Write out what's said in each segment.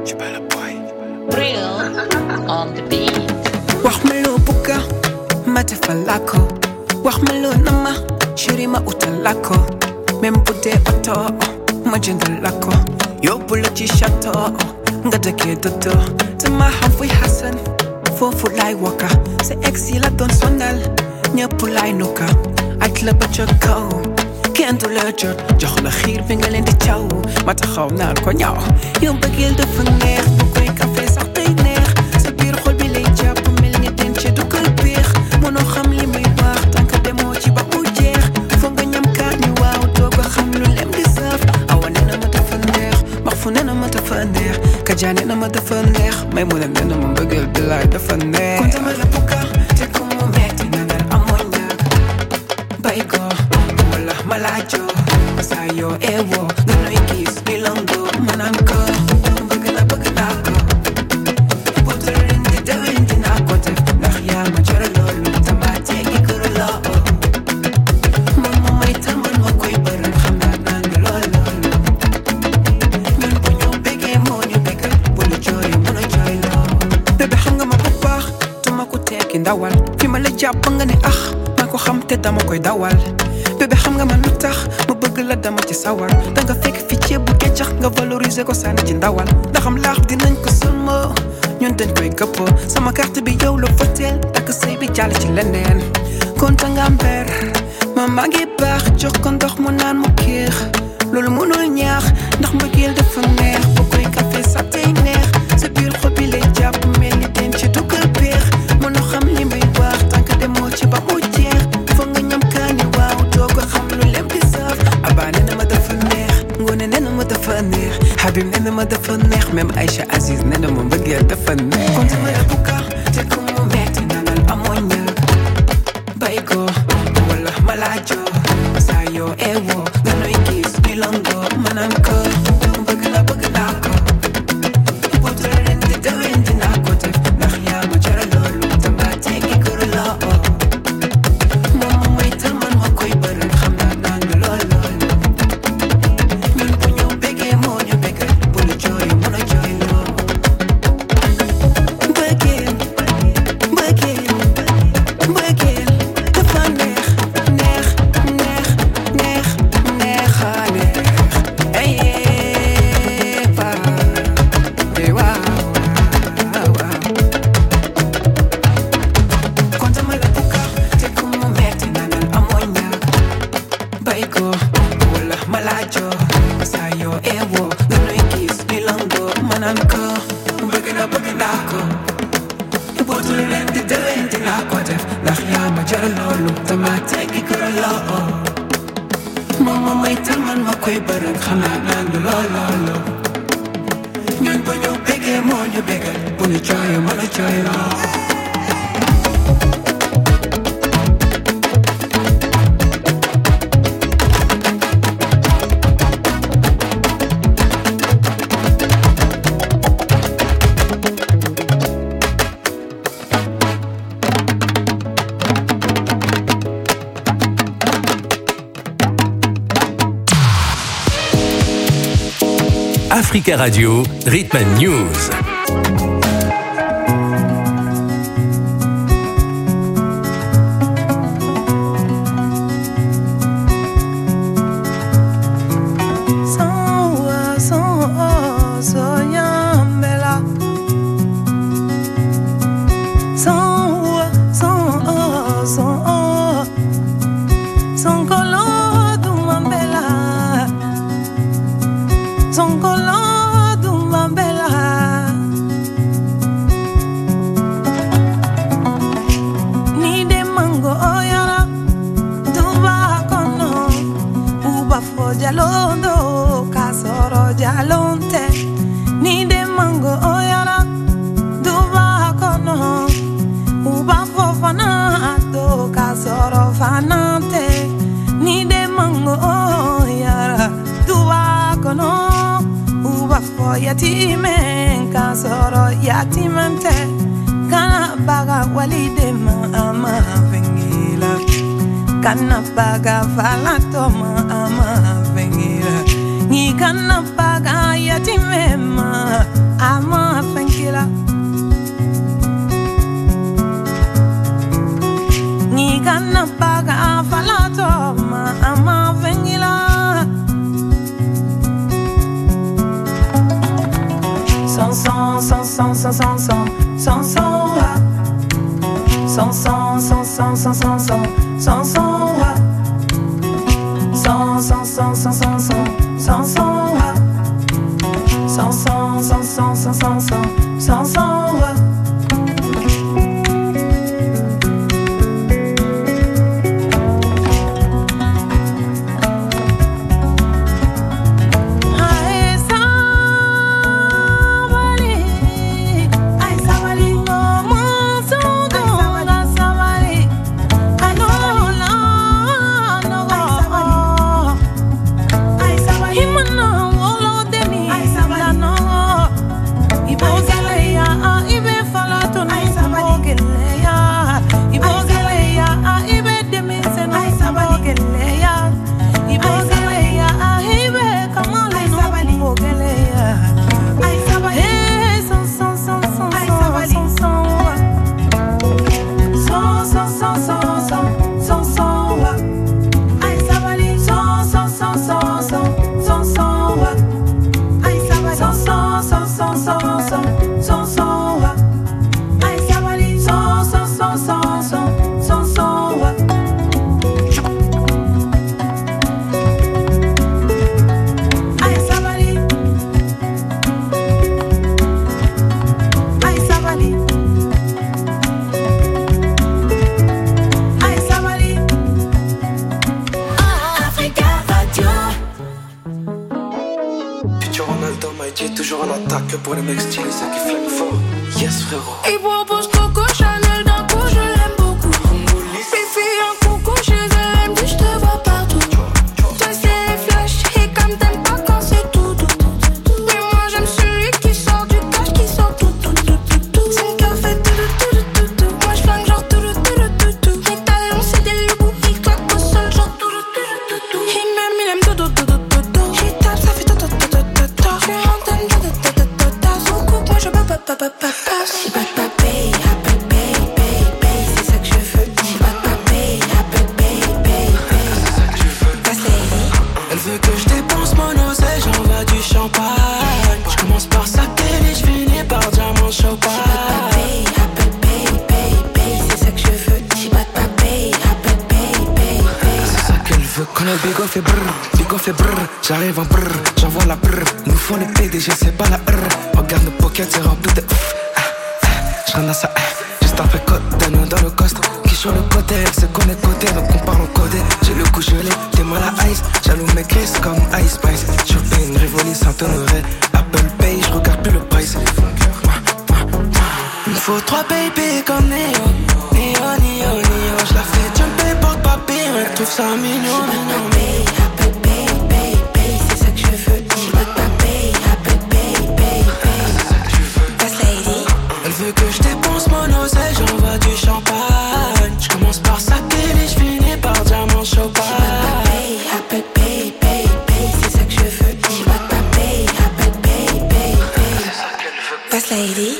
Real on the beat. wax ma loo bëgga ma defal la ko wax ma loo nama chéri ma utal la ko même bu dee oto ma jëndal la ko yóbbu la ci château nga dëkkee dodo dama xam fuy Hassan foofu laay waka sa ex yi la doon sonal ñëpp laay nuka aj la ba ca kaw kenn du la jot jox la xiir bi nga leen di caw ma taxaw naan ko ñaaw yow bëggeel dafa neex bu koy café sax day neex sa biir xol bi lay jàpp mel ni den ci du kër biix mënoo xam li muy wax tànk demoo ci ba mu jeex foog nga ñam kaat ni waaw doog a xam lu lem di saf awa nee na ma dafa neex max fu nee na ma dafa neex kajaa nee na ma dafa neex may mu ne nee na ma bëggeel bi laay dafa neex kon dama la bukka te ku mu metti na ngal amoo ñaag bay ko malajo sayo ewo noy kiss milongo mananko bëgg na ko botorin di dewin dina ko def ndax yaa ma jara loolu tama teggi kër la moom may tamal ma koy bëral xam naa naan loolu ñun bu ñu bëggee moo ñu bëggal bu la jooy mën a jooy loo bébé xam nga ma bu baax tuma ko tekki ndawal fi ma la jàpp nga ne maa ko xam te dama koy dawal bébé xam nga man lu tax ma bëgg la dama ci sawar danga fekk fi ceeb bu keccax nga valoriser ko sànni ci ndawal ndaxam laax dinañ ko sëlma ñun dañ koy gëpp sama carte bi yow la foteel takk sëy bi jàll ci leneen konta nga mber ma maa ngi baax jox ko ndox mu naan mu kiix loolu mënul ñaax ndax mbëggeel dafa neex bu koy café sax tey neex sa biir xol bi lay jàpp mel ni den ci du kër peex mënoo xam li muy wax tànk demoo ci ba mu jeex foog nga ñam kaani waaw doo ko xam lu lem di saf abaa nee na ma dafa neex ngoone nee na ma dafa neex Habib nee na ma dafa neex même Aïcha Aziz nee na ma mbëggeel dafa neex kon sama la bukka te ku mu metti nanal amoo ñaag bay ko wala malaajo saa yoo ewo nga noy gis milongo manaan ko bëgg naa ko boto ren di dewen dinaa ko def ndax yaa ma jara loolu tamba teggi kër la moom may tal man ma koy bëral xam naa naan loolu ñun bu ñu bëggee moo ñu bëggal bu la jooy mën a jooy loo bëggeel dafa neex neexaane ay pa waaw kon dama la bukka te ku mu metti nanal amoo ñaag bay ko wala malaajo saa yoo ewo nga noy gis milongo manaan ko bëgg naa ko bootul leen di dewen dinaa ko def ndax yaa ma jara loolu dama teggi kër la moom may tal man ma koy bëral xam naa naan loolu ñun bu ñu bëggee moo ñu bëggal bu ñu jooy mën a jooy loo Africa Radio, Rhythm and News. Yatimen kasoro yatimante kana baga walide ma ama vengila kana baga falato ma ama vengila ni kana baga yatimema ama J'arrive en brr, j'envoie la brr. Nous font les PDG, c'est pas la R. Regarde nos pockets, c'est rempli de j'rentre à ça, juste après côte, nous dans le coste. Qui sur le côté, elle se connaît côté, donc on parle en codé. J'ai le coup gelé, t'es mal à ice. Jaloux mes crises comme Ice Spice. Chopé une Rivoli sans honorer. Apple Pay, j'regarde plus le price. Il me faut 3 baby comme Neo. Neo. J'la fais jumper pour papier, elle trouve ça mignon. Que je dépense mon oseille, j'envoie du champagne. Je commence par saquer et je finis par diamant champagne. Appelle pay, c'est ça que je veux. J'y va pas pay, appelle pay, c'est ça qu'elle veut. Passe lady.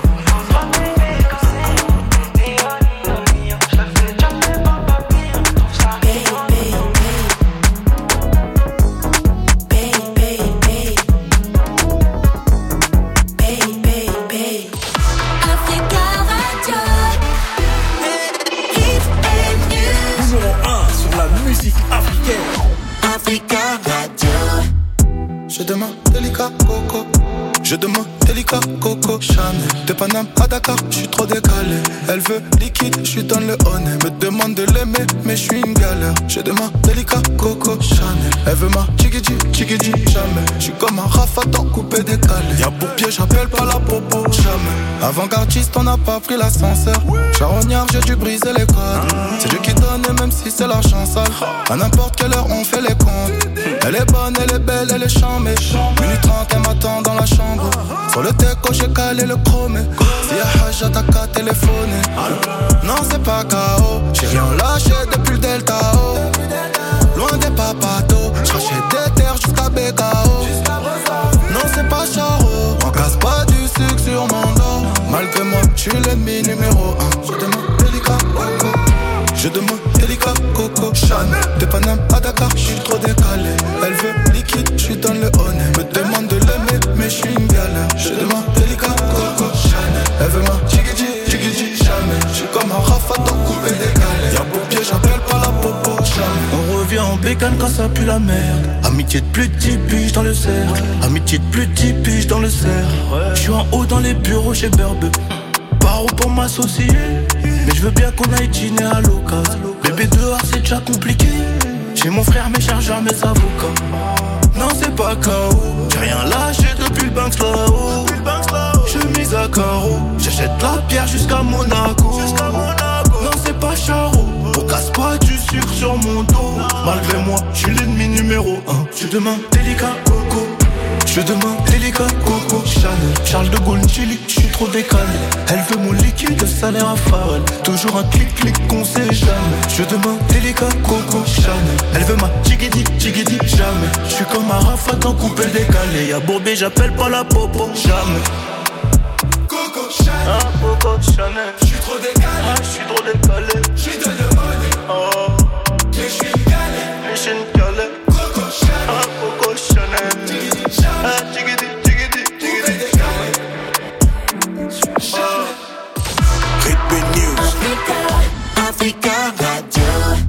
Je demande délicat, coco, Chanel. De Paname à Dakar, j'suis trop décalé. Elle veut liquide, j'suis dans le honnête. Me demande de l'aimer, mais j'suis une galère. Je demande délicat, coco, Chanel. Elle veut ma chigidi, jamais. J'suis comme un rafatan coupé décalé. Y'a pour pied, j'appelle pas la popo, jamais. Avant-gardiste, on n'a pas pris l'ascenseur. Charognard, j'ai dû briser les codes. C'est Dieu qui donne, et même si c'est l'argent sale. À n'importe quelle heure, on fait les comptes. Elle est bonne, elle est belle, elle est chambée. Minute 30, elle m'attend dans la chambre. Sur le teco, j'ai calé le chromé. Si y'a Hajja, t'as qu'à téléphoner. Non, c'est pas KO. J'ai rien lâché depuis le Delta O. Loin des papatos. J'rachète des terres jusqu'à BKO. Non, c'est pas Charo. On casse pas du sucre sur mon dos. Malgré moi, j'suis l'ennemi numéro 1. Je demande délicat, coco. Je demande délicat, coco, Chanel. De Paname à Dakar, j'suis trop décalé. Elle veut liquide, j'suis dans le honnête. Me demande de l'aimer, mais j'suis une galère. Je demande bécane quand ça pue la merde. Amitié de plus de 10 piges dans le cercle. Amitié de plus de 10 piges dans le cercle. J'suis en haut dans les bureaux chez Berbe. Paro pour m'associer. Mais je veux bien qu'on aille dîner à l'occasion. Bébé dehors c'est déjà compliqué. J'ai mon frère, mes chargeurs, mes avocats. Non c'est pas KO. J'ai rien lâché depuis le Banks là-haut. Chemise à carreaux. J'achète la pierre jusqu'à Monaco. Non c'est pas Charo. On casse pas du sucre sur mon dos. Malgré moi, j'suis l'ennemi numéro 1. Je demande délicat coco. Je demande délicat coco. Chanel, Charles de Gaulle, Chili, j'suis trop décalé. Elle veut mon liquide, salaire à Pharrell. Toujours un clic-clic qu'on sait jamais. Je demande délicat coco. Chanel, elle veut ma tigidi, jamais. J'suis comme un Rafat en coupé décalé. Y'a Bourbé, j'appelle pas la popo, jamais. Coco Chanel, ah, Coco Chanel. J'suis trop décalé, ah, j'suis trop décalé. J'suis de demandé, oh. Mais j'suis calé, mais j'suis calé. Coco Chanel, ah, Coco Chanel. Ah, tigidi, Ritman News. Africa Radio.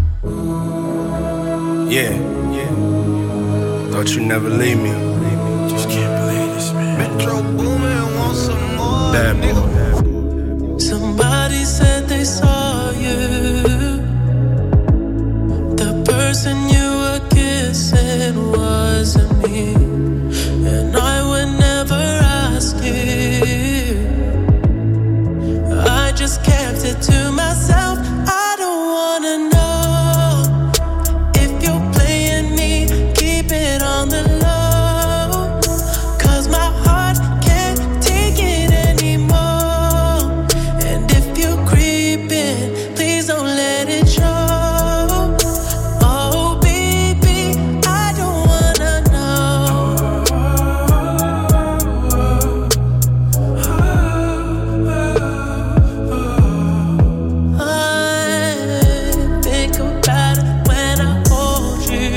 Yeah. Thought you'd never leave me. Just can't believe this, man. Metro Boomin wants some more. Bad boy. Somebody said they saw you. The person you were kissing wasn't me. And I would never ask you. I just kept it to myself. I don't wanna know if you're playing me. Keep it on the low, 'cause my heart can't take it anymore. And if you're creeping, please don't let it show. Oh baby, I don't wanna know. I think about it when I hold you.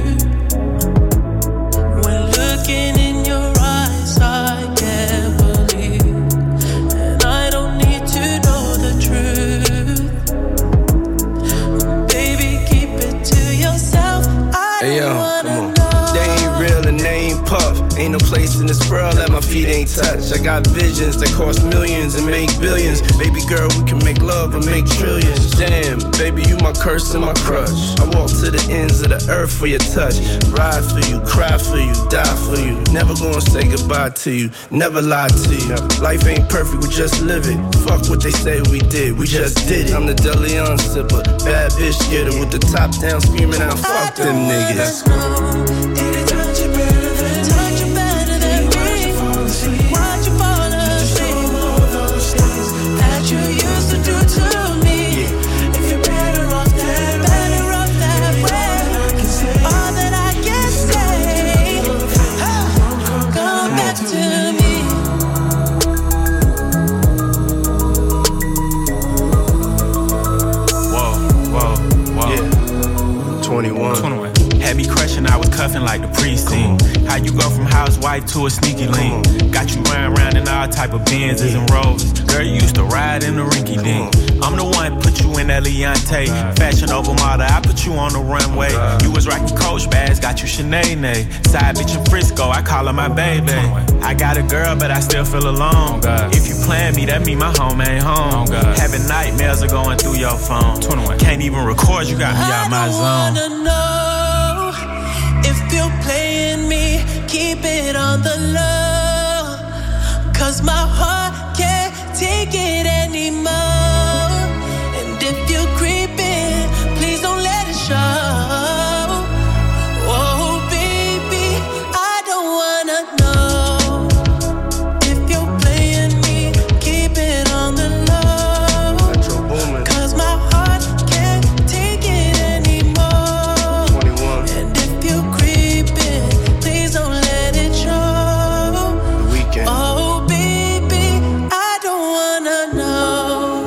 When looking in your eyes, I can't believe. And I don't need to know the truth. Baby, keep it to yourself. I Hey, don't yo, wanna come on. know. They ain't real and they ain't puff. Ain't no place in this world that my feet ain't touch. I got visions that cost millions and make billions. Baby girl, we can make love and make trillions. Damn, baby, you my curse and my crush. I walk to the ends of the earth for your touch. Ride for you, cry for you, die for you. Never gonna say goodbye to you, never lie to you. Life ain't perfect, we just live it. Fuck what they say we did, we just did it. I'm the Deleon sipper, bad bitch getter with the top down screaming out, fuck them niggas. Touch you better than me. Why'd you fall asleep? That you used to do to me. If you're better off that way. All that I can say, come back to me. Whoa. Yeah. 21. Had me crushing, I was cuffing like the precinct. How you go from housewife to a sneaky link? Got you running around in all type of Benzes and Rovers. Girl, you used to ride in the rinky dink. I'm the one put you in that Leontay. Fashion over model, I put you on the runway. You was rocking Coach bags, got you Sinead. Side bitch in Frisco, I call her my baby. I got a girl, but I still feel alone. If you plan me, that mean my home ain't home. Having nightmares are going through your phone. Can't even record, you got me out my zone. I don't wanna know if you're playing me. Keep it on the low, 'cause my heart can't take it anymore. And if you're creeping, please don't let it show. Oh baby, I don't wanna know if you're playing me. Keep it on the low, Metro Boomin. 'cause my heart can't take it anymore. 21. And if you're creeping, please don't let it show. The Weeknd. Oh baby, I don't wanna know.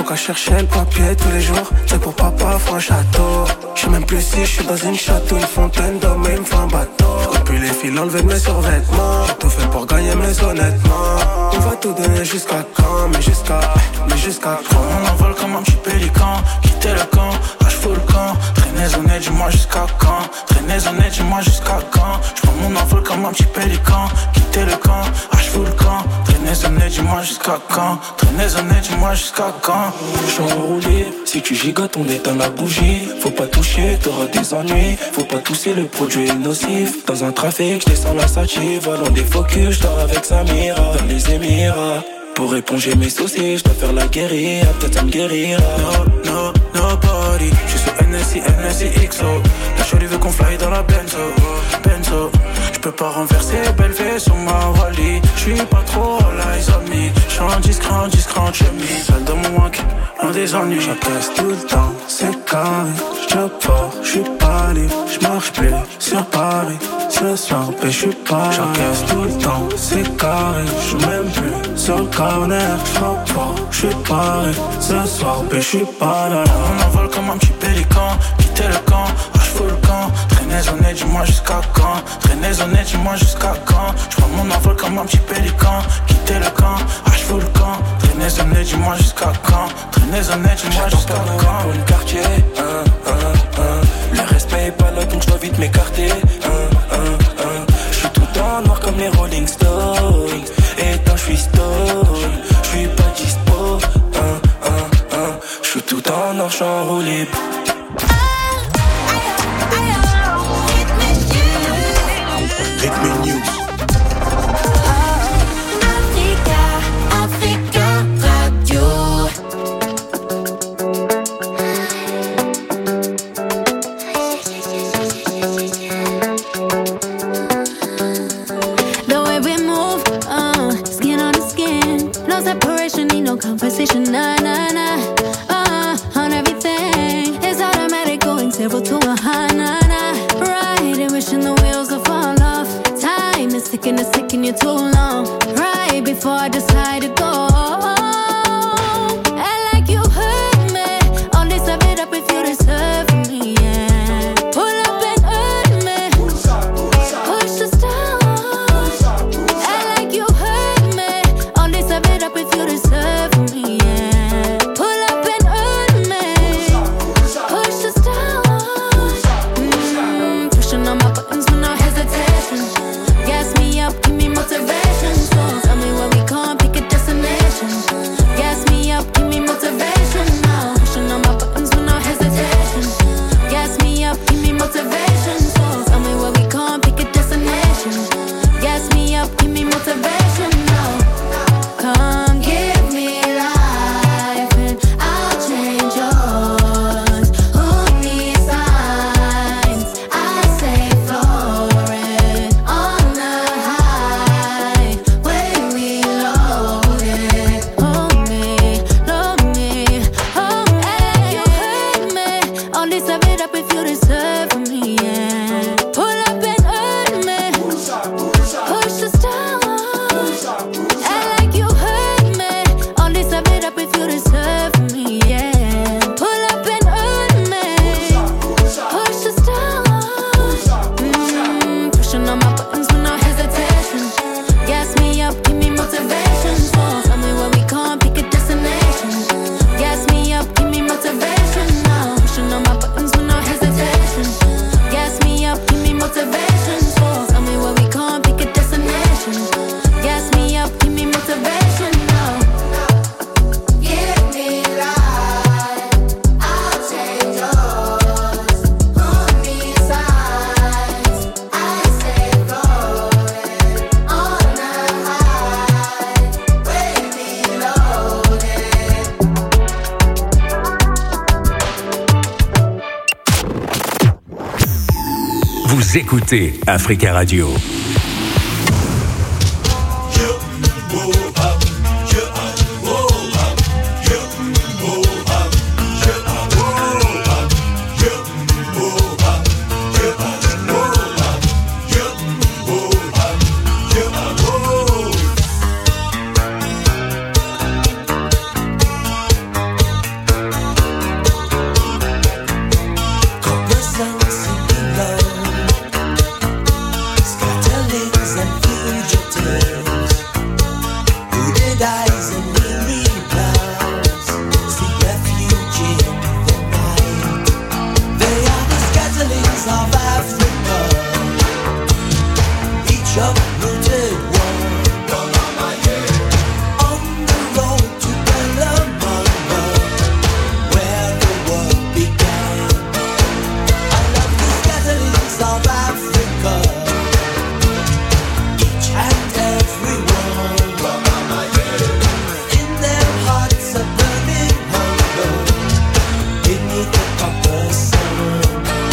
qu'à chercher le papier tous les jours. C'est pour papa, faut un château. J'sais même plus si j'suis dans une château, une fontaine d'hommes et il me faut un bateau. Depuis les fils enlevés de mes survêtements. J'ai tout fait pour gagner mais honnêtement on va tout donner jusqu'à quand, mais jusqu'à quand. On envole comme un petit pélican, quitter le camp, rage full le camp. Traînez honnête, dis-moi jusqu'à quand. Traînez honnête, dis-moi jusqu'à quand. J'prends mon envol comme un petit pélican, quitter le camp, rage full le camp. Traînez honnête, dis-moi jusqu'à quand. Traînez honnête, dis-moi jusqu'à quand. J'suis enroulé, si tu gigotes on éteint la bougie. Faut pas toucher, t'auras des ennuis. Faut pas tousser, le produit est nocif. Dans un trafic, j'descends la sative. Volant des focus, j'dors avec Samira. Dans les Émirats, pour éponger mes soucis, j'dois faire la guérilla. Peut-être ça me guérira. No, nobody. J'suis sur NSI, XO. La shorty veut qu'on fly dans la Benzo. J'peux pas renverser, belle fée sur ma Wally. J'suis pas trop all eyes on me. J'suis en discret en chemise. Seul dans mon wank, loin des ennuis. J'encaisse tout le temps, c'est carré. J'job fort, j'suis pas libre. J'marche plus sur Paris. Ce soir, j'suis pas. J'encaisse tout le temps, c'est carré. J'suis même plus sur le corner. J'frappe fort, j'suis paré. Ce soir, j'suis pas là. On envole comme un petit pélican, quitter le camp, rage full le camp. Traînez honnête, dis-moi jusqu'à quand. Traînez honnête, dis-moi jusqu'à quand. J'prends mon envol comme un petit pélican, quitter le camp, rage full le camp. Traînez honnête, dis-moi jusqu'à quand. Traînez honnête, dis-moi jusqu'à quand. Pour le quartier, le respect est pas là donc j'dois vite m'écarter. J'suis tout en noir comme les Rolling Stones. Et tant j'suis stone, j'suis pas dispo. J'suis tout en noir, j'suis enroulé. Ritme News. Africa Radio. The way we move, skin on the skin, no separation, need no conversation, nah, nah, nah. On everything, it's automatic, going 0 to 100, nah, nah. Riding, wishing the wheels will fall off. Time is ticking you too long. Right before I decide to go. And like you heard me, all this I made up if you deserve me, yeah. Pull up and hurt me, push the stars. And like you heard me, all this I made up if you deserve me, yeah. Pull up and hurt me, push the stars. Pushing on my buttons with no hesitation. Gas me up, give me motivation. So tell me where we can't pick a destination. Gas me up, give me motivation now. Pushing on my buttons with no hesitation. Gas me up, give me motivation. So tell me where we can't pick a destination. Gas me up, give me motivation now. Come give me life and I'll change yours. Who needs signs? I say floating on the high when we load it. Hold me, love me, oh, and you hurt me. All this I made up if you deserve me, yeah. Pull up and hurt me, push the stars. And like you hurt me, all this I made up if you deserve me, yeah. Pull up and hurt me, push the stars. Pushing on my buttons with no hesitation. Gas me up, give me motivation. So tell me where we can't pick a destination. Gas me up, give me motivation now. Pushing on my buttons with no hesitation. Gas me up, give me motivation. So tell me where we can't pick a destination. Gas me up, give me motivation now. Give me life, I'll change yours. Who needs signs? I say floating on the high when we load it. Vous écoutez Africa Radio. South Africa. Each and every one, in their hearts a burning hunger beneath the copper sun.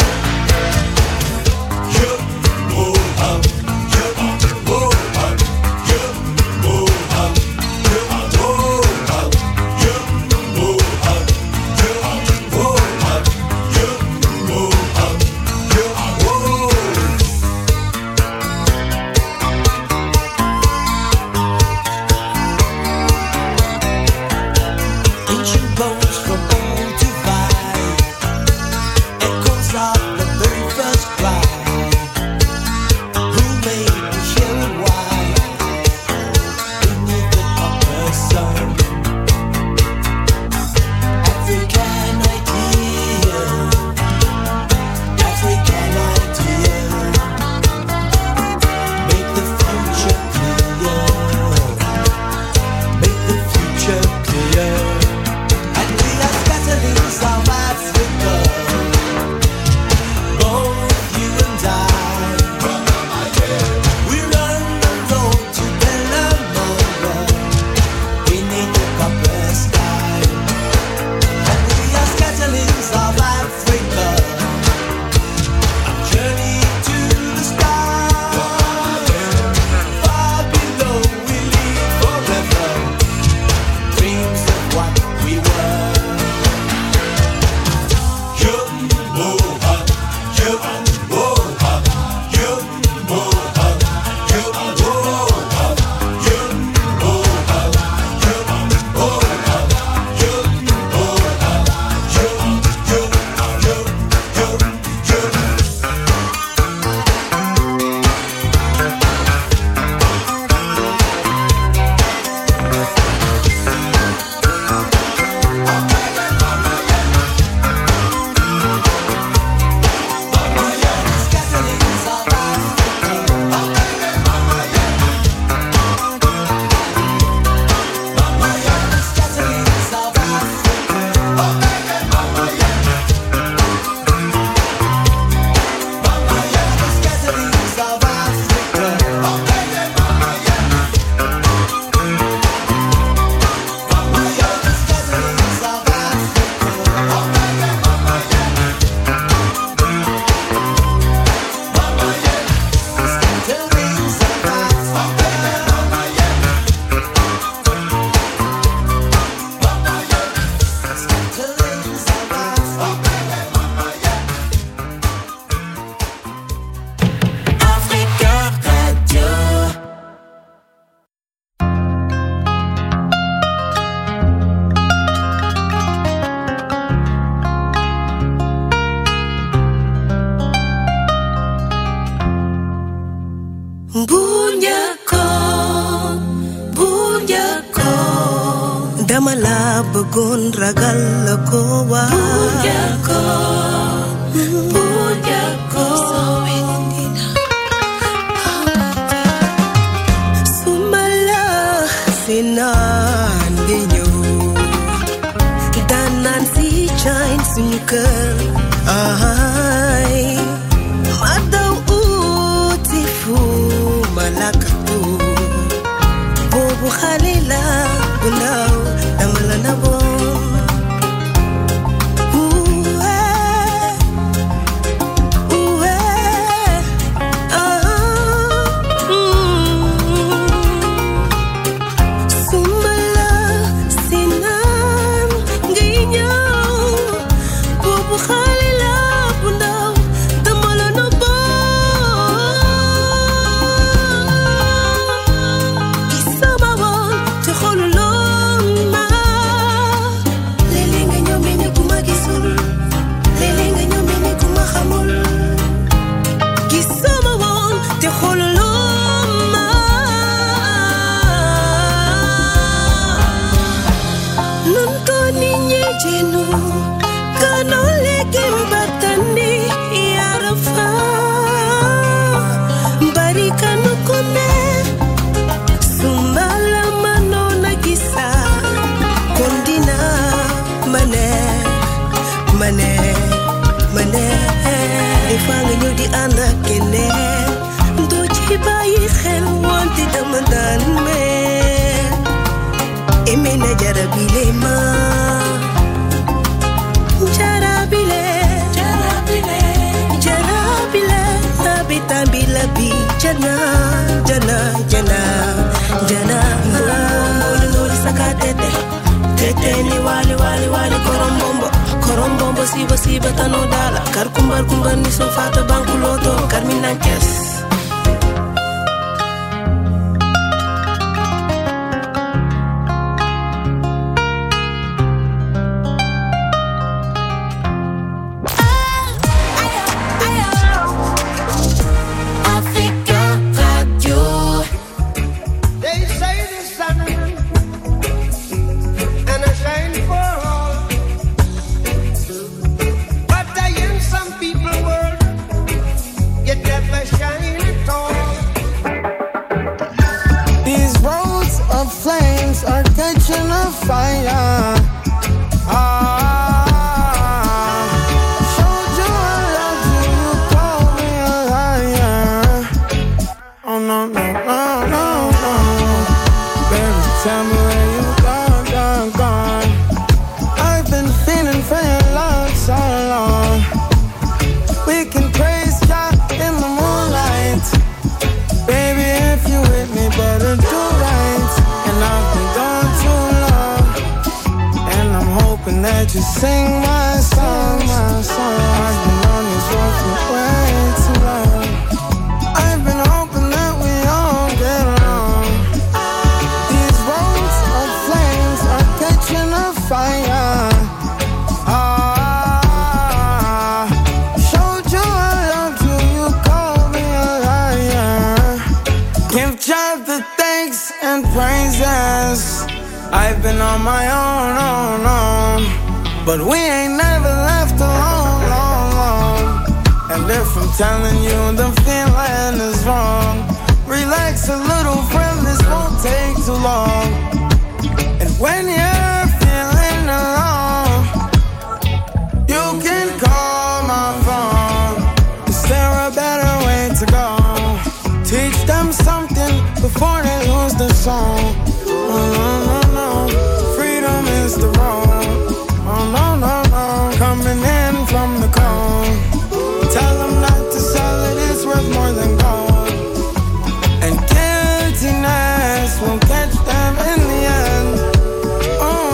dama la bëggoon ragal la ko waa Bunyako sumala sinan gi ñëw danan si chain suñu kër ay ma daw uti fu malakatu boobu xale la bu ndaw dama la naboon faa nga ñëw di ànd ak keneen doo ci bàyyi xel wante dama daan mel eme na jarabile ma jarabile nabitambila bi jana noli sakatete tete ni wali korombombo siba tano dala kar kumbar ni so fata banku loto kar minankes to sing my song. I've been on this road for way too long. I've been hoping that we all get along. These roads of flames are catching a fire. Showed you I loved you, you called me a liar. Give God the thanks and praises. I've been on my own. But we ain't never left alone. And if I'm telling you the feeling is wrong, relax a little, friend, this won't take too long. And when you're feeling alone, you can call my phone. Is there a better way to go? Teach them something before they lose the song. No. Freedom is the road. No. Coming in from the cold. Tell them not to sell it, it's worth more than gold. And guiltiness will catch them in the end. Oh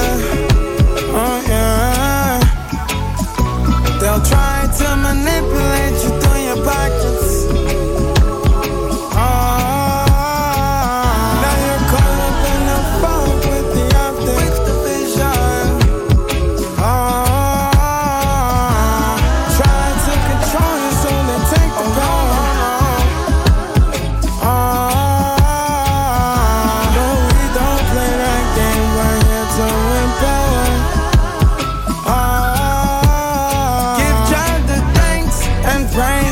yeah. They'll try to manipulate you through your pockets. Now you're caught up in the fog with the optics. Right.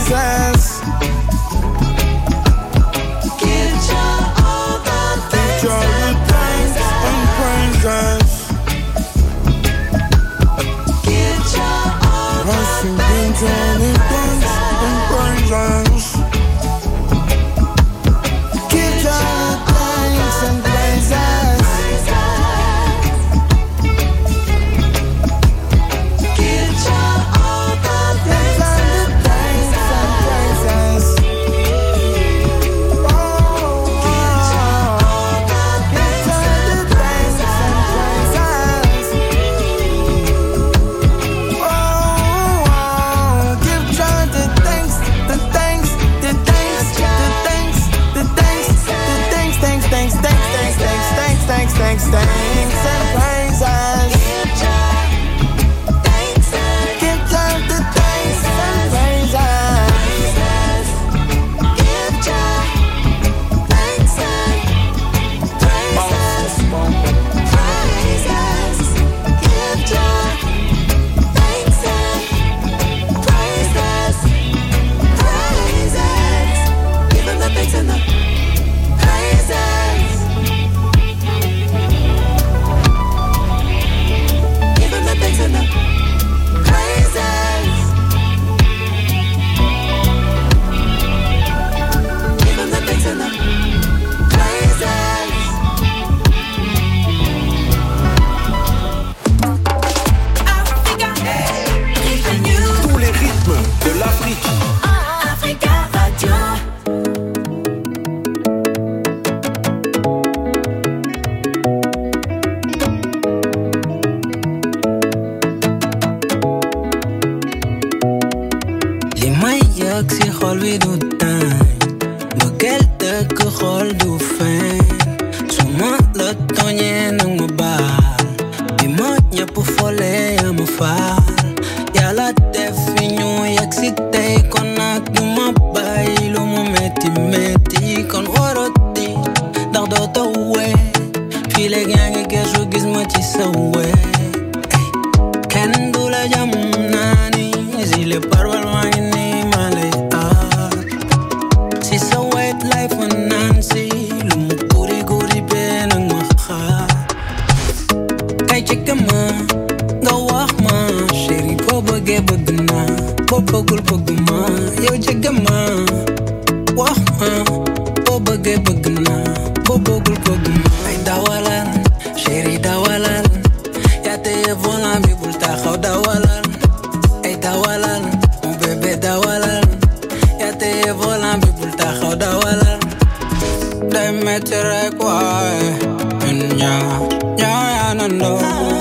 wak si xol wi du tañ bëggeel dëkk xol du feeñ su ma la tooñee nag ma baal bi ma ñëpp fole yaa ma faal yàlla def fi ñu yegg si tey kon nag du ma bàyyi lu mu metti metti kon waroti ndax doo tawee fii léegi yaa ngi gëstu gis ma ci sa wee kenn du la jam naa ni si le parwal maa ngi nii maa lay aar si sa wet life ma naan si lu mu guri guri bee nag ma xaar kay ci ma nga wax ma chéri boo bëggee bëgg naa boo bëggul bëgg ma yow jege ma wax ma boo bëggee bëgg naa boo bëggul bëgg ma ay dawalal chéri dawalal yaa téye volant bi bul taxaw dawalal ay dawalal mon bébé dawalal yaa téye volant bi bul taxaw dawalal day metti rek waaye ñun ñaar yaa nandoo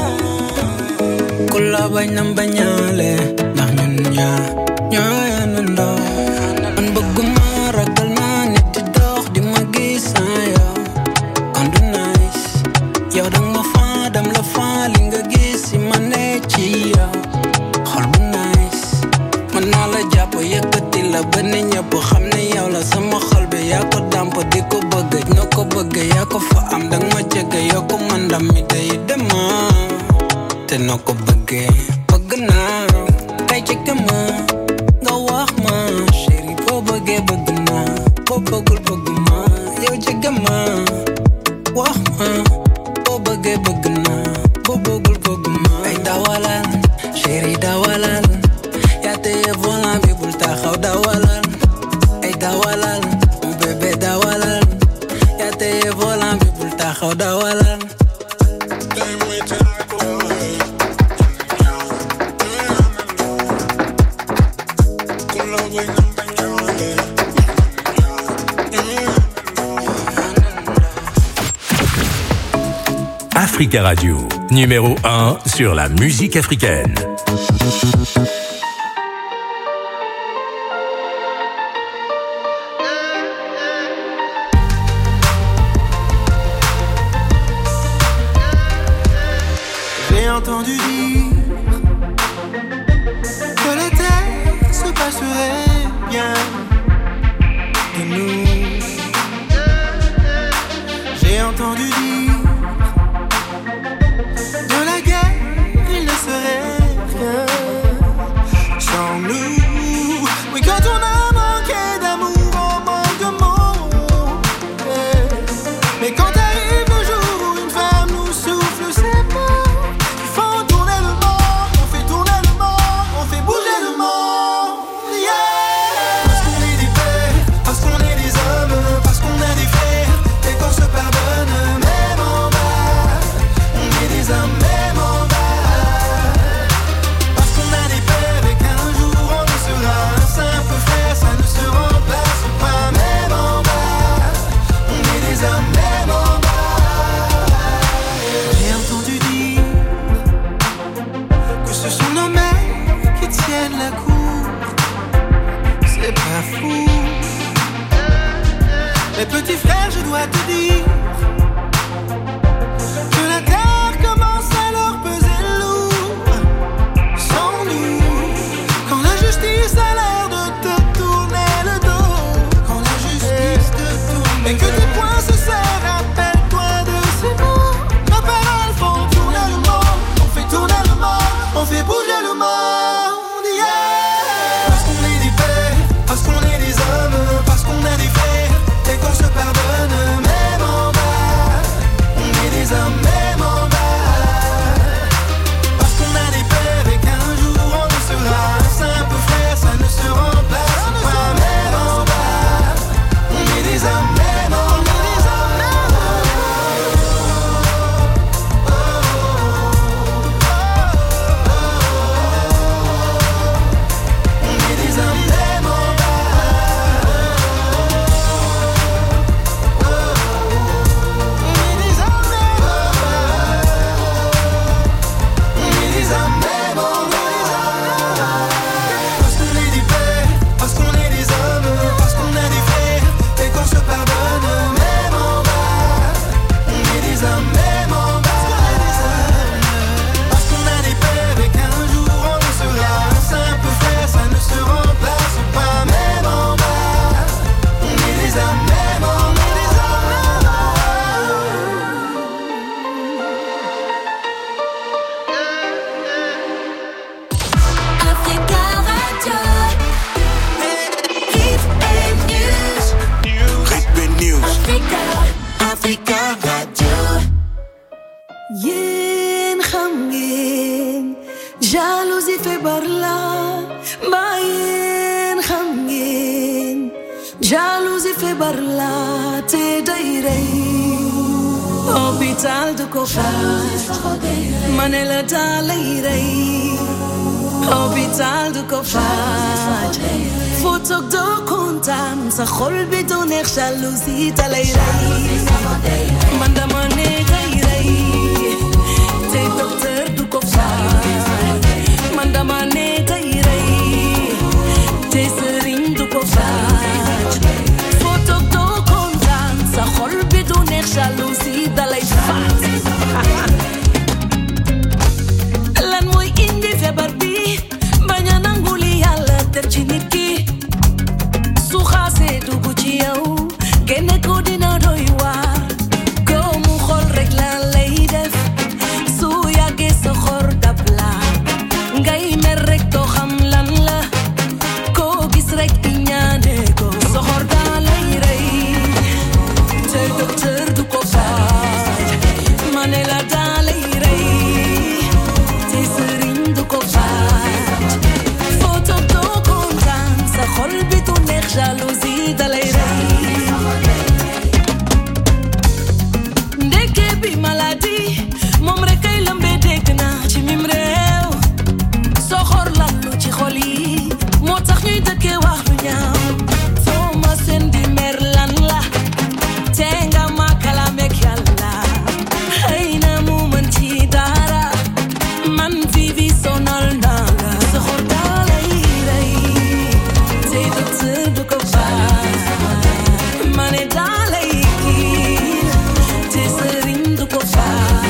ku la bañ na bañaale ndax ñun ñaar yaa nandoo man bëgguma ragal naa nit di dox di ma gis yow kon du nice yow dang ma faa dam la faa li nga gis si ma ne ci yow xol bu nice man naa la jàpp yëkkati la ba ne ñëpp xam ne yow la sama xol bi yaa ko dàmp di ko bëgg noo ko bëgg yaa ko fa am dang ma jege yoo ko man ndam mi day dema te noo ko bëggee bëgg naa kay jege ma nga wax ma chéri boo bëggee bëgg naa boo bëggul bëgg ma yow jege ma wax ma boo bëggee bëgg naa boo bëggul bëgg ma ay dawalal chéri dawalal yaa téye volant bi bul taxaw dawalal ay dawalal mon bébé dawalal yaa téye volant bi bul taxaw dawalal Africa Radio, numéro 1 sur la musique africaine. J'ai entendu dire que la terre se passerait bien de nous. J'ai entendu dire de la guerre, il ne serait rien sans nous. Oui, quand on a manqué d'amour, on manque de mots. Mais quand arrive le jour où une femme nous souffle ses mots, ils font tourner le monde, on fait tourner le monde, on fait bouger le monde. Yeah! Parce qu'on est des pères, parce qu'on est des hommes, parce qu'on a des frères, et qu'on se pardonne même en bas. On est des hommes même en bas. Parce qu'on a des pères et qu'un jour on ne sera un simple frère, ça ne se remplace pas même en bas. On est des hommes même en bas. J'ai entendu dire que ce sont nos mères qui tiennent la cour. C'est pas fou. Mais petit frère, je dois te dire que la terre commence à leur peser lourd sans nous. Quand la justice a l'air de te tourner le dos, quand la justice te tourne et que tes poings se serrent, rappelle-toi de ces mots. Nos paroles font tourner le monde, on fait tourner le monde, on fait bouger le monde. Yeah! Parce qu'on est des pères, parce qu'on est des hommes, parce qu'on a des frères et qu'on se pardonne même en feebar la te day rey hôpital du ko faj mane la daa lay rey hôpital du ko faj foo toog doo kontaan sa xol bi du neex jalousie da lay rey man dama ne day rey te docteur du ko faj man dama ne day rey te sëriñ du ko faj foo toog doo kontaan sa xol bi du neex jalousie da lay faj lan mooy indi feebar bi bañ a nangu li Yàlla def ci nit ki su xaasee dugg ci yow génne ko dina doy waar góomu xol rek la lay def su yàggee sa xor dab la ngay mer rek doo xam lan la koo gis rek i ñaane ko sa xor daa lay rey te docteur du ko faj ma ne la daa lay rey te sëriñ du ko faj foo toog doo kontaan sa xol bi du neex jalousie da lay rey ndeke bi maladie moom rek ay lëmbee dégg naa ci mim réew soxor lallu ci xol yi moo tax ñuy dëkkee wax lu ñaaw foo ma seen di mer lan la te nga ma kalaameek Yàlla xëy na mu mën ci dara man Vivi sonal naa la soxor daa lay rey te docteur du ko faj ma ne daa lay kiir te sëriñ du ko faj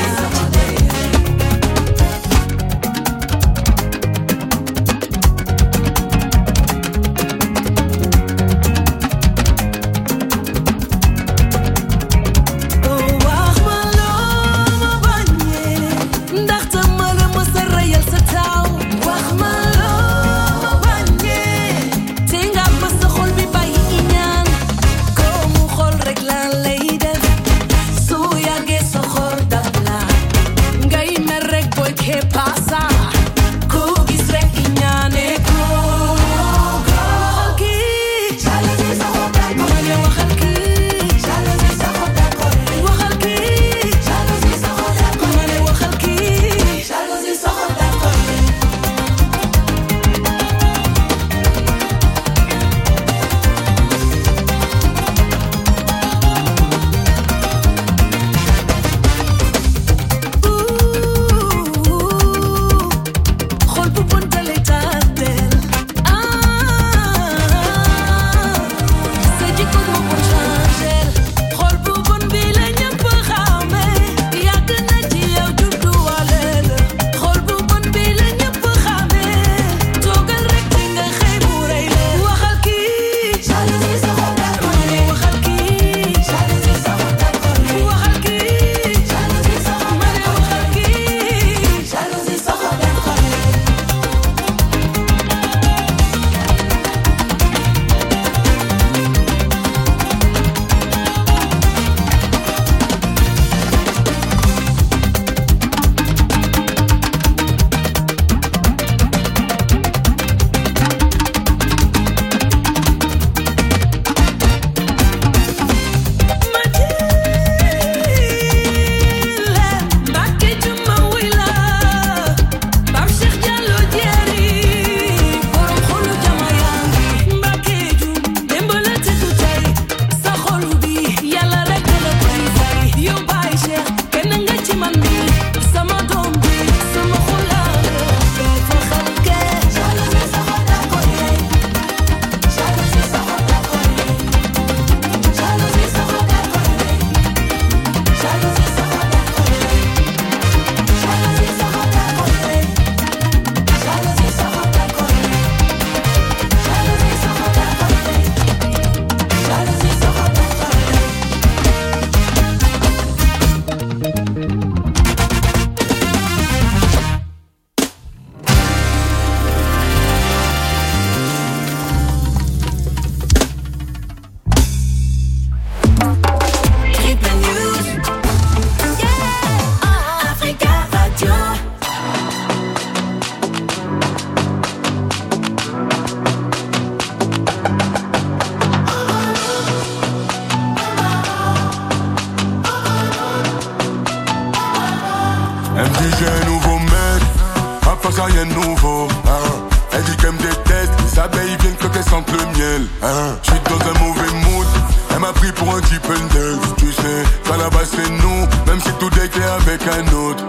pense à rien de nouveau, hein. Elle dit qu'elle me déteste, les abeilles viennent quand elles sentent le miel, hein. J'suis dans un mauvais mood, elle m'a pris pour un type Handel. Tu sais, qu'à la base c'est nous, même si tout est clair avec un autre.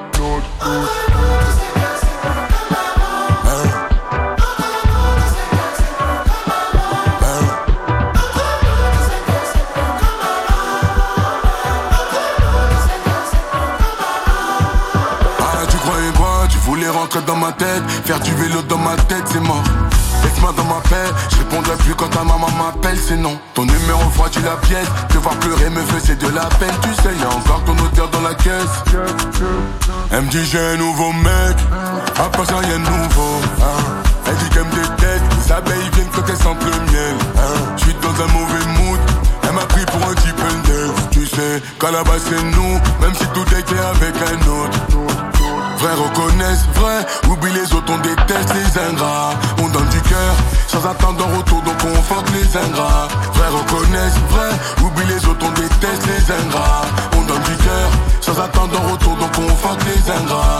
Rentrer dans ma tête, faire du vélo dans ma tête, c'est mort. Laisse-moi dans ma paix, je répondrai plus quand ta maman m'appelle, c'est non. Ton numéro froidit la pièce, te voir pleurer me faisait de la peine. Tu sais, y'a encore ton odeur dans la caisse. Elle me dit j'ai un nouveau mec, à part ça y'a un nouveau, hein. Elle dit qu'elle me déteste, les abeilles viennent quand elles sentent le miel, hein. J'suis dans un mauvais mood, elle m'a pris pour un type Handel. Tu sais, qu'à la base c'est nous, même si tout est clair avec un autre. Vrais reconnaissent, vrai, oublie les autres, on déteste les ingrats. On donne du cœur, sans attendre en retour, donc on fuck les ingrats. Vrais reconnaissent, vrai, oublie les autres, on déteste les ingrats. On donne du cœur, sans attendre en retour, donc on fuck les ingrats.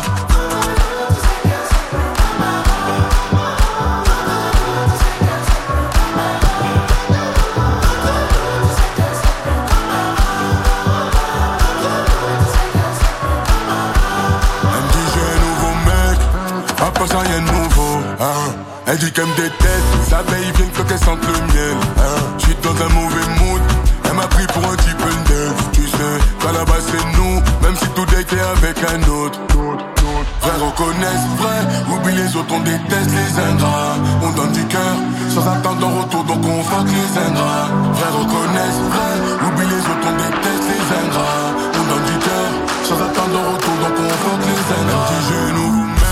Ça rien de nouveau, hein. Elle dit qu'elle me déteste, les abeilles viennent quand elles sentent le miel, hein. J'suis dans un mauvais mood, elle m'a pris pour un type Handel. Tu sais, qu'à la base c'est nous, même si tout est clair avec un autre. Vrais reconnaissent, vrai, oublie les autres, on déteste les ingrats. On donne du cœur, sans attendre en retour, donc on fuck les ingrats. Vrais reconnaissent, vrai, oublie les autres, on déteste les ingrats. On donne du cœur, sans attendre en retour, donc on fuck les ingrats. Elle dit j'ai un nouveau mec.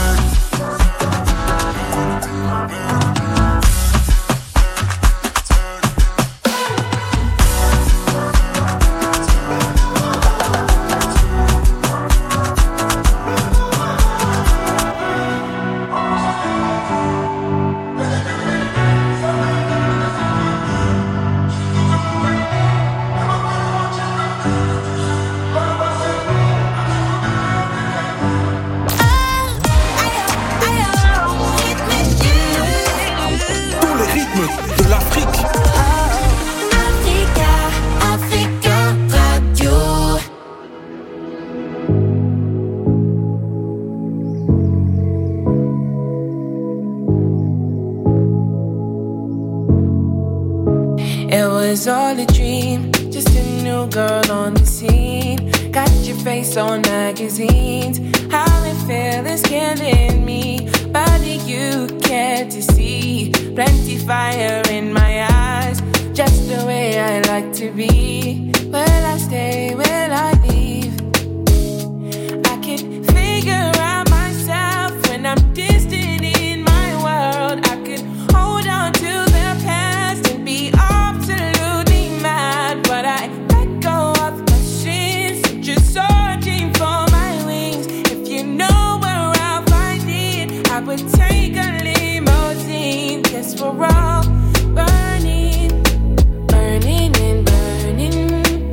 All a dream, just a new girl on the scene. Got your face on magazines. How it feels is killing me, but you care to see. Plenty fire in my eyes, just the way I like to be. Will I stay, will I leave? I can figure out myself when I'm distant in my world. I could hold on to the past and be absolutely mad, but I let go of my sins, just searching for my wings. If you know where I'll find it, I would take a limousine. Guess we're all burning, burning and burning,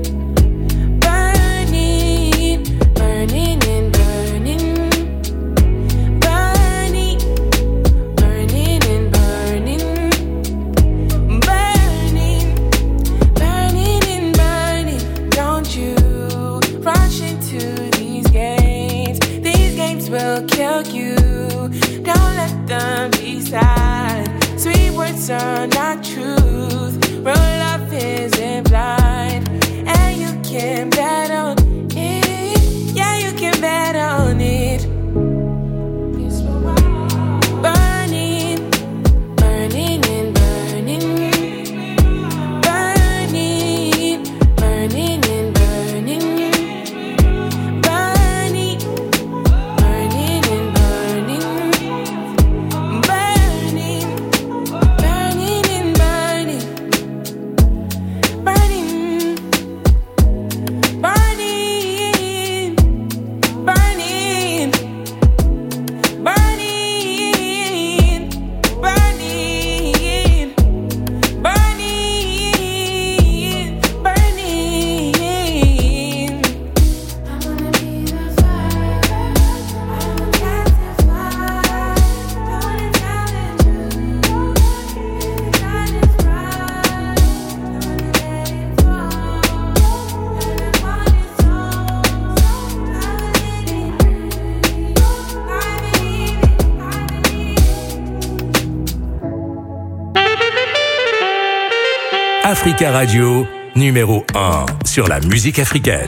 burning, burning and burning, burning, burning and burning, burning, burning and burning. Don't you rush into these games. These games will kill you. Don't let them be sad. Sweet words are not truth. Real love isn't blind, and you can bet on it. Yeah, you can bet on it. Burning, burning and burning, burning, burning and burning, burning, burning and burning, burning, burning and burning, burning, burning. Africa Radio, numéro 1 sur la musique africaine.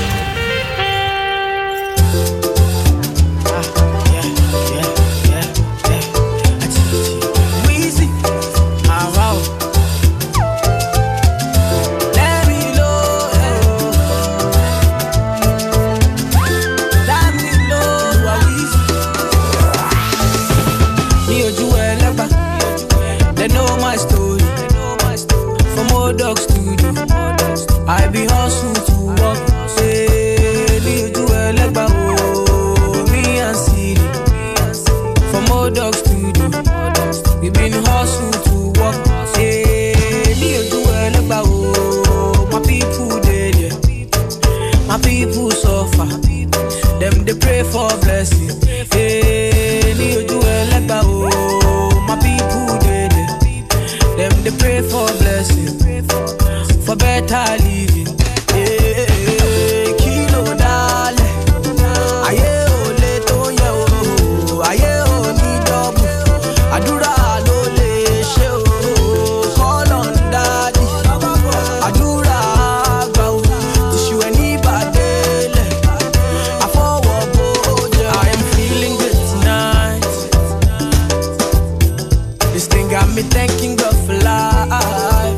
I be hustle to work, say, do a legba, oh, me and Siri. From old dog studio, we been hustle to work, say, do a legba, oh, my people dead, yeah. My people suffer, them they pray for blessing, hey, do a legba, oh, my people dead, yeah. Them they pray for blessing, for better living. Kilo dale, aye ole to ye o, aye oni double. Adura lo le she o, call on daddy. Adura gba o, tissue any badele. I forward boja. I am feeling good tonight. This thing got me thanking God for life.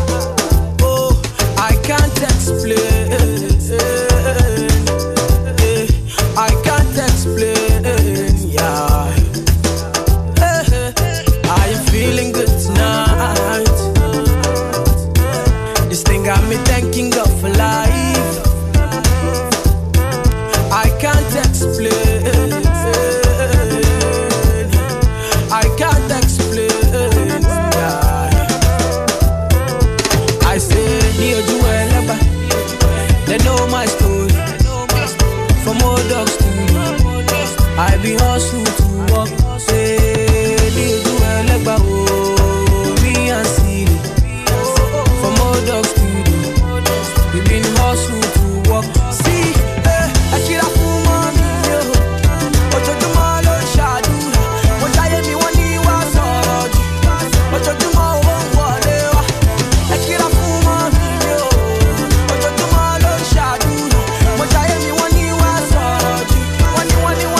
I be hustle to work, say, do a legba, oh, me and Siri. From old dog studio, we been hustle to work. See, I kill a fool, mommy, yo. But you do my lord, Shadura. What I am, me one, you was hard. But you do my own, whatever. I kill a fool, mommy, yo. But you do my lord, Shadura. What I am, me one, you was hard. One.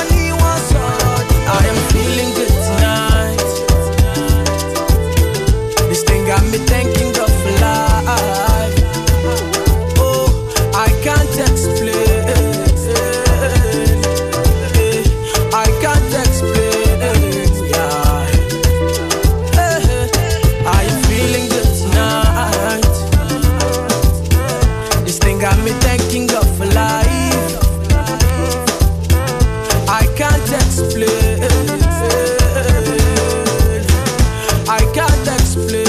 I am feeling good tonight. This thing got me thanking God for life. Oh, I can't explain. I can't explain. Yeah. I am feeling good tonight. This thing got me thanking God for life. I can't explain. I can't explain.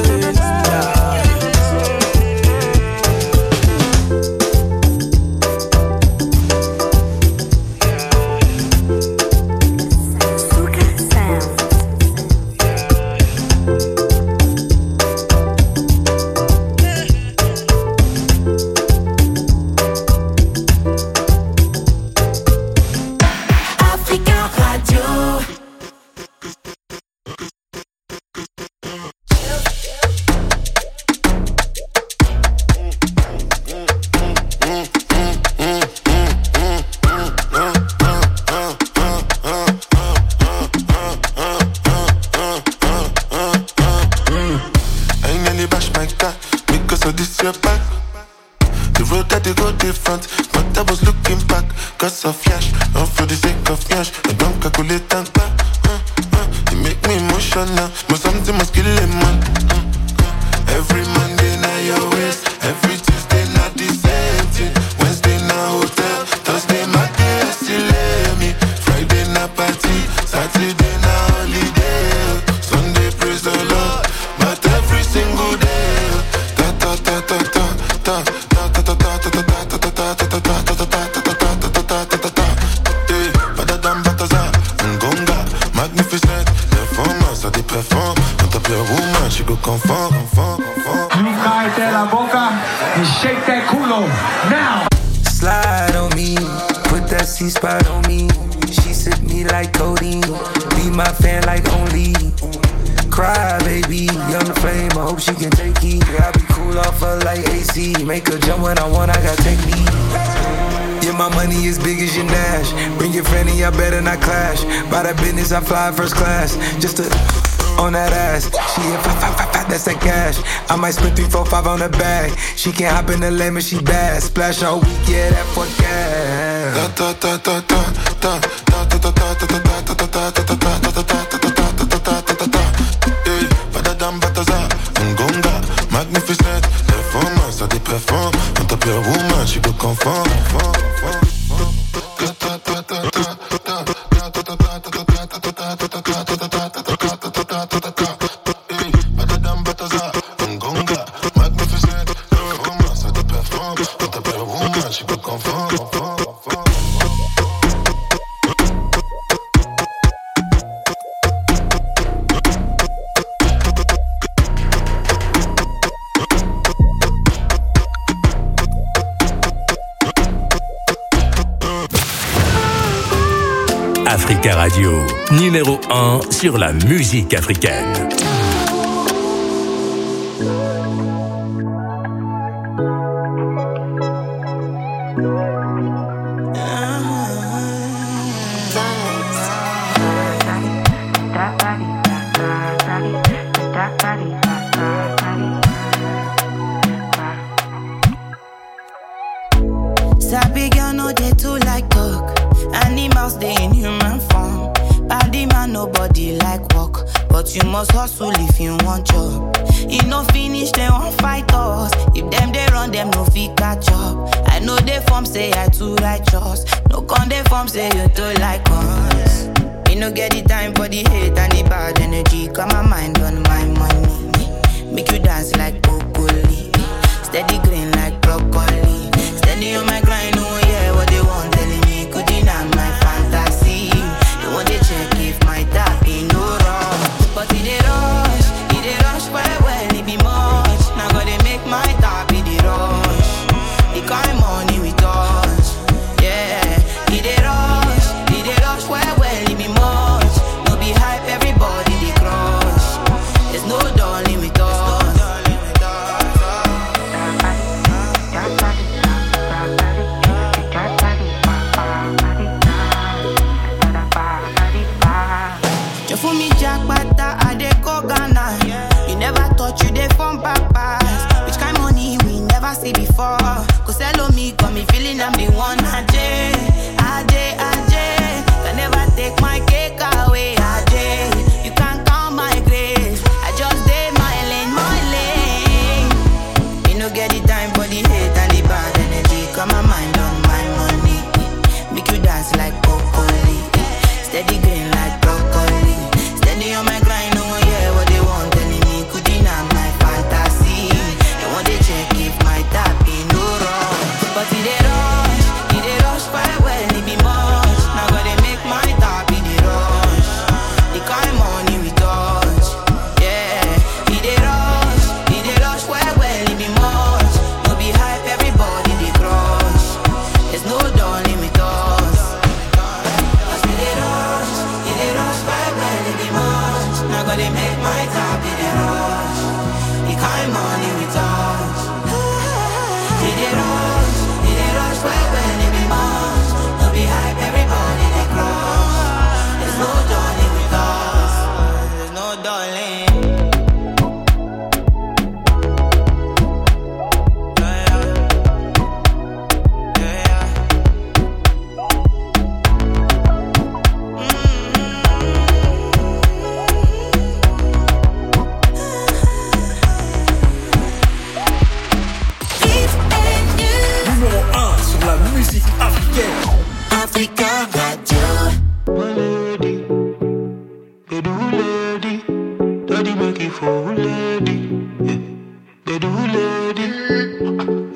Slide on me, put that C-spot on me. She sip me like codeine, be my fan like only. cry, baby. Young flame, I hope she can take heat. Yeah, I be cool off her like AC. Make her jump when I want, I got technique. Yeah, my money is big as your Nash. Bring your friend and y'all better not clash. By that business, I fly first class. Just to on that ass. She hit 5, that's that cash. I might spend 3, 4, 5 on the bag. She can't hop in the lane, but she bad. Splash all week, yeah, that for gas. Badadam Bataza, Ngonga, magnificent. Performance, ça déperforme. On t'appelle woman, she peut confondre. Africa Radio, numéro 1 sur la musique africaine. Sabi girl no dey too like talk. Animals they in human form. Body man nobody like work, but you must hustle if you want job. You no finish they won't fight us. If them they run them no fit catch up. I know they form say I too righteous. No con they form say you too like us. Me no get the time for the hate and the bad energy. Got my mind on my money. Make you dance like broccoli. Steady green like broccoli. Steady on my grind, oh yeah, what they want telling me could deny my fantasy. They want to check if my tap ain't no wrong. But it dey rush well, it be much. Now gotta make my tap it dey rush. The kind money we touch, yeah. It dey rush well, it be much. No be hype, everybody dey crush. There's no darling with us. For me, Jack Bata, I dey go Ghana. You never thought you dey from papas. Which kind money we never see before? Cause hello me, got me feeling I'm the one. Ajay. Can never take my cake away. Ajay, you can't count my grace. I just did my lane. You no get the time for the hate and the bad energy. Got my mind on my money. Make you dance like broccoli. Steady green like broccoli. Steady on my grind, oh yeah, what they want telling me could deny my fantasy. They want to check if my tap ain't no wrong. But it dey rush quite well, it be much. Now gotta make my tap it dey rush. The kind money we touch, yeah. It dey rush quite well, it be much. No be hype, everybody dey crush. There's no darling with us. Cause it dey rush quite well, it be much. Now gotta make my tap it dey rush. The kind money we touch. It dey rush quite well, it be much. No be hype, everybody dey crush. There's no darling with us. There's no darling. Numéro 1 sur la musique africaine. Africa Radio. Daddy make it for lady. They do lady.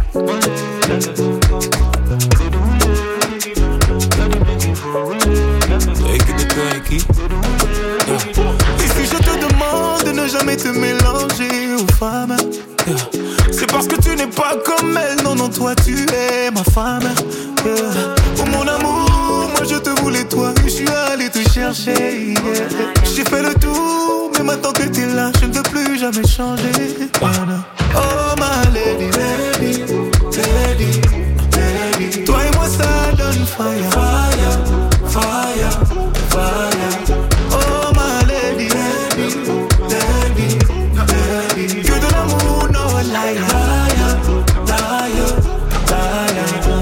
Et si je te demande de ne jamais te mélanger aux femmes, c'est parce que tu n'es pas comme elle. Non, non, toi tu es ma femme. Oh mon amour, moi je te voulais toi, je suis allé te chercher. Yeah. J'ai fait le tour, mais maintenant que t'es là, je ne veux plus jamais changer. Oh my lady, lady, lady, lady. Toi et moi ça donne fire, fire, fire, fire. Oh my lady, lady, lady, lady. Que de l'amour, no lie, liar, liar, liar.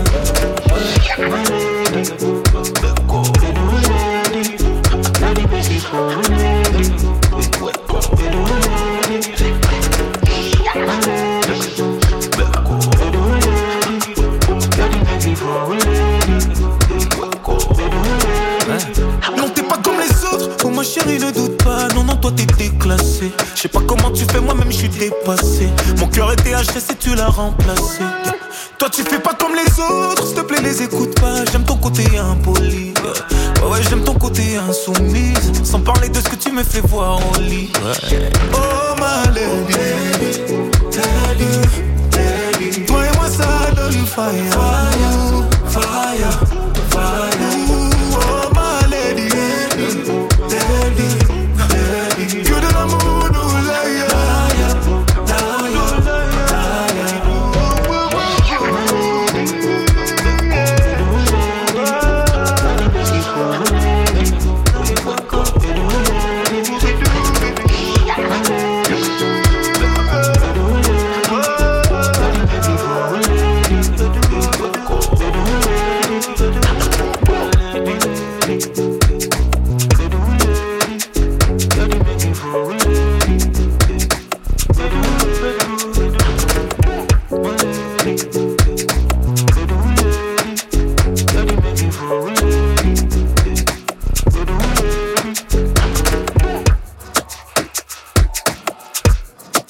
Non t'es pas comme les autres, oh ma chérie ne doute pas. Non non toi t'es déclassé. Je sais pas comment tu fais, moi-même je suis dépassé. Mon cœur était HS et tu l'as remplacé. Toi tu fais pas comme les autres, s'il te plaît les écoute pas. J'aime ton côté impoli, ouais j'aime ton côté insoumise. Sans parler de ce que tu me fais voir au lit. Oh ma lady, lady, lady. Toi et moi ça donne fire.